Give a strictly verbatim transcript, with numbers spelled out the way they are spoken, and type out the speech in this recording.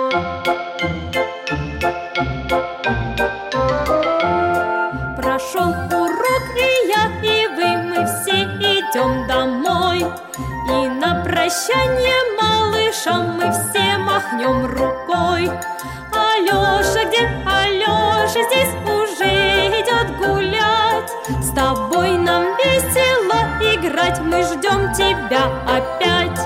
Прошел урок, и я, и вы, мы все идем домой. И на прощание малышам мы все махнем рукой. Алеша, где Алеша? Здесь уже идет гулять. С тобой нам весело играть, мы ждем тебя опять.